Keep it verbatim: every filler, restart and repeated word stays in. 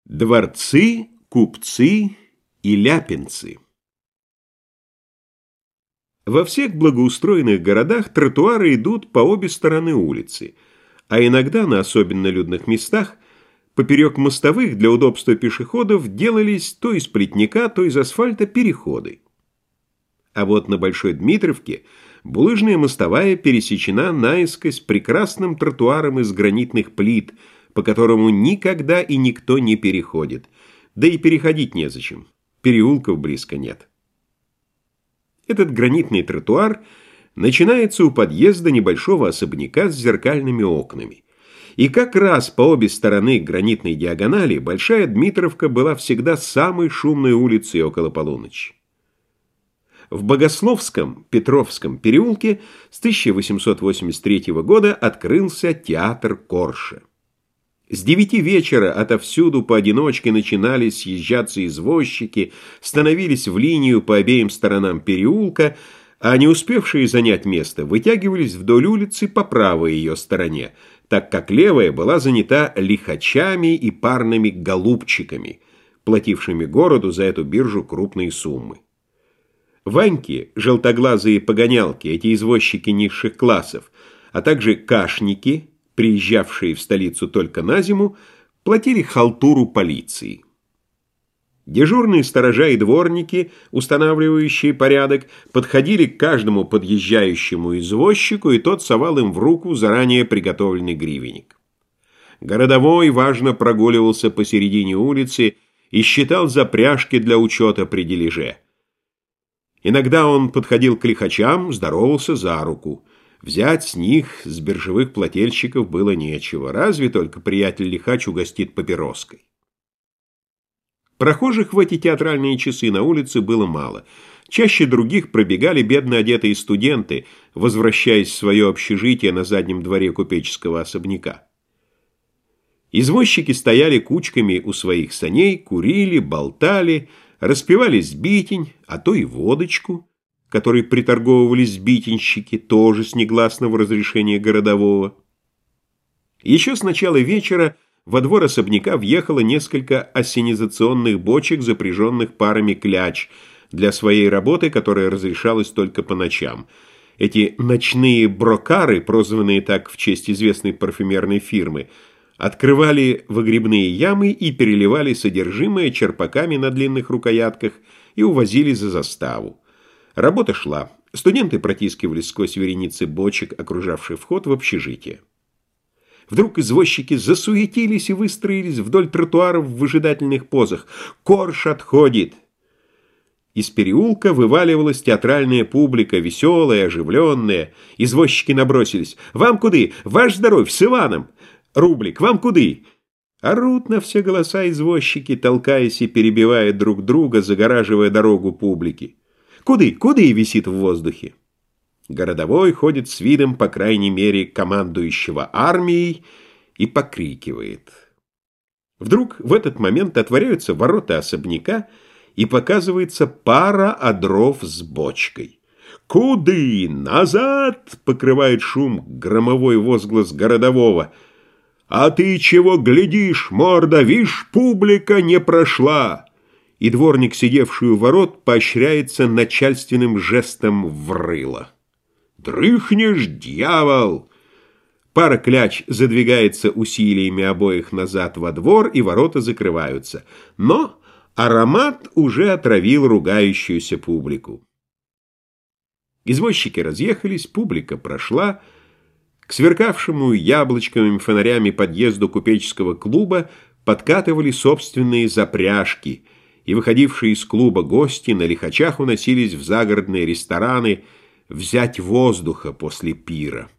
Дворцы, купцы и ляпинцы. Во всех благоустроенных городах тротуары идут по обе стороны улицы, а иногда на особенно людных местах поперек мостовых для удобства пешеходов делались то из плетника, то из асфальта переходы. А вот на Большой Дмитровке булыжная мостовая пересечена наискось прекрасным тротуаром из гранитных плит, по которому никогда и никто не переходит. Да и переходить незачем, переулков близко нет. Этот гранитный тротуар начинается у подъезда небольшого особняка с зеркальными окнами. И как раз по обе стороны гранитной диагонали Большая Дмитровка была всегда самой шумной улицей около полуночи. В Богословском Петровском переулке с тысяча восемьсот восемьдесят третьего года открылся театр Корша. С девяти вечера отовсюду поодиночке начинали съезжаться извозчики, становились в линию по обеим сторонам переулка, а не успевшие занять место вытягивались вдоль улицы по правой ее стороне, так как левая была занята лихачами и парными голубчиками, платившими городу за эту биржу крупные суммы. Ваньки, желтоглазые погонялки, эти извозчики низших классов, а также кашники, приезжавшие в столицу только на зиму, платили халтуру полиции. Дежурные сторожа и дворники, устанавливающие порядок, подходили к каждому подъезжающему извозчику, и тот совал им в руку заранее приготовленный гривенник. Городовой важно прогуливался посередине улицы и считал запряжки для учета при дележе. Иногда он подходил к лихачам, здоровался за руку. Взять с них, с биржевых плательщиков, было нечего, разве только приятель-лихач угостит папироской. Прохожих в эти театральные часы на улице было мало. Чаще других пробегали бедно одетые студенты, возвращаясь в свое общежитие на заднем дворе купеческого особняка. Извозчики стояли кучками у своих саней, курили, болтали, распивали сбитень, а то и водочку, которой приторговывались сбитенщики, тоже с негласного разрешения городового. Еще с начала вечера во двор особняка въехало несколько ассенизационных бочек, запряженных парами кляч, для своей работы, которая разрешалась только по ночам. Эти ночные брокары, прозванные так в честь известной парфюмерной фирмы, открывали выгребные ямы и переливали содержимое черпаками на длинных рукоятках и увозили за заставу. Работа шла. Студенты протискивались сквозь вереницы бочек, окружавших вход в общежитие. Вдруг извозчики засуетились и выстроились вдоль тротуаров в выжидательных позах. Корж отходит! Из переулка вываливалась театральная публика, веселая, оживленная. Извозчики набросились. «Вам куды? Ваш здоровь, с Иваном! Рублик, вам куды?» Орут на все голоса извозчики, толкаясь и перебивая друг друга, загораживая дорогу публике. «Куды? Куды?» висит в воздухе. Городовой ходит с видом, по крайней мере, командующего армией и покрикивает. Вдруг в этот момент отворяются ворота особняка, и показывается пара одров с бочкой. «Куды? Назад!» — покрывает шум громовой возглас городового. «А ты чего глядишь, морда? Вишь, публика не прошла!» И дворник, сидевший у ворот, поощряется начальственным жестом в рыло. «Дрыхнешь, дьявол!» Пара кляч задвигается усилиями обоих назад во двор, и ворота закрываются. Но аромат уже отравил ругающуюся публику. Извозчики разъехались, публика прошла. К сверкавшему яблочковыми фонарями подъезду купеческого клуба подкатывали собственные запряжки, и выходившие из клуба гости на лихачах уносились в загородные рестораны взять воздуха после пира.